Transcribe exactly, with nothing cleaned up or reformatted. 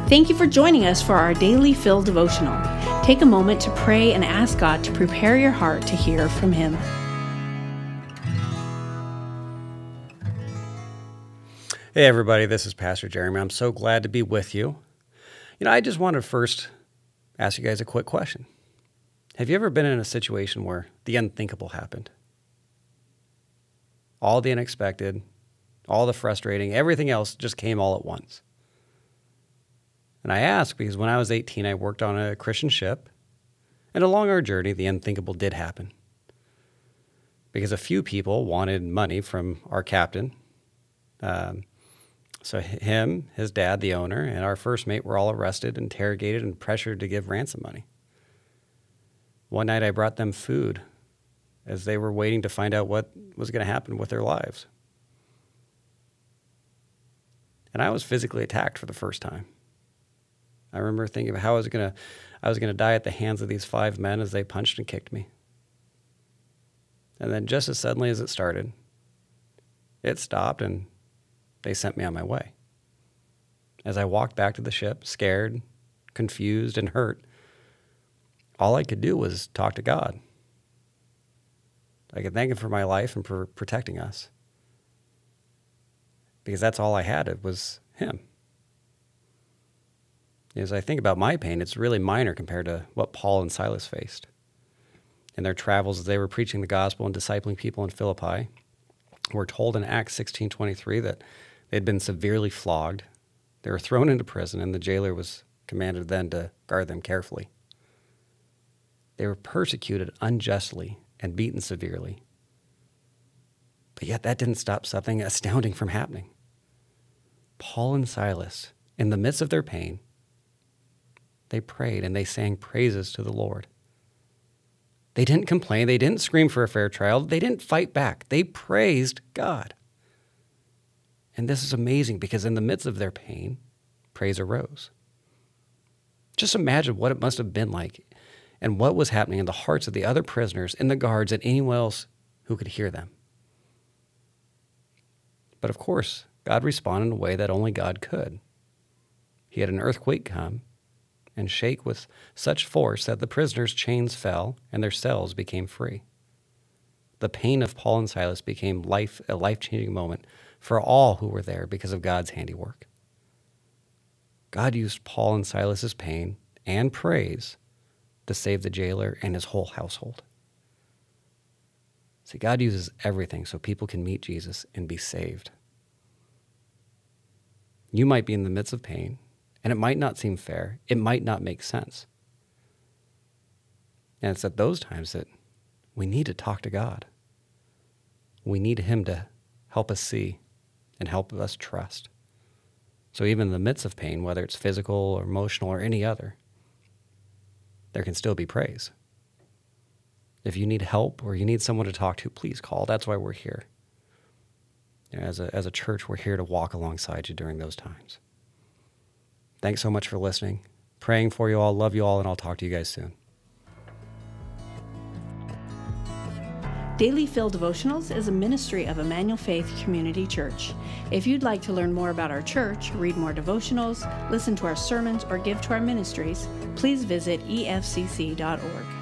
Thank you for joining us for our Daily Fill devotional. Take a moment to pray and ask God to prepare your heart to hear from Him. Hey everybody, this is Pastor Jeremy. I'm so glad to be with you. You know, I just wanted to first ask you guys a quick question. Have you ever been in a situation where the unthinkable happened? All the unexpected, all the frustrating, everything else just came all at once. And I ask because when I was eighteen, I worked on a Christian ship, and along our journey, the unthinkable did happen. Because a few people wanted money from our captain. Um, so him, his dad, the owner, and our first mate were all arrested, interrogated, and pressured to give ransom money. One night I brought them food as they were waiting to find out what was going to happen with their lives. And I was physically attacked for the first time. I remember thinking of how I was going to I was going to die at the hands of these five men as they punched and kicked me. And then just as suddenly as it started, it stopped and they sent me on my way. As I walked back to the ship, scared, confused, and hurt, all I could do was talk to God. I could thank Him for my life and for protecting us. Because that's all I had, it was Him. As I think about my pain, it's really minor compared to what Paul and Silas faced. In their travels as they were preaching the gospel and discipling people in Philippi, we're told in Acts sixteen twenty-three that they'd been severely flogged. They were thrown into prison, and the jailer was commanded then to guard them carefully. They were persecuted unjustly and beaten severely. But yet that didn't stop something astounding from happening. Paul and Silas, in the midst of their pain, they prayed and they sang praises to the Lord. They didn't complain. They didn't scream for a fair trial. They didn't fight back. They praised God. And this is amazing because in the midst of their pain, praise arose. Just imagine what it must have been like and what was happening in the hearts of the other prisoners and the guards and anyone else who could hear them. But of course, God responded in a way that only God could. He had an earthquake come and shake with such force that the prisoners' chains fell and their cells became free. The pain of Paul and Silas became life a life-changing moment for all who were there because of God's handiwork. God used Paul and Silas's pain and praise to save the jailer and his whole household. See, God uses everything so people can meet Jesus and be saved. You might be in the midst of pain, and it might not seem fair. It might not make sense. And it's at those times that we need to talk to God. We need Him to help us see and help us trust. So even in the midst of pain, whether it's physical or emotional or any other, there can still be praise. If you need help or you need someone to talk to, please call. That's why we're here. You know, as a, as a church, we're here to walk alongside you during those times. Thanks so much for listening. Praying for you all. Love you all, and I'll talk to you guys soon. Daily Fill Devotionals is a ministry of Emmanuel Faith Community Church. If you'd like to learn more about our church, read more devotionals, listen to our sermons, or give to our ministries, please visit e f c c dot org.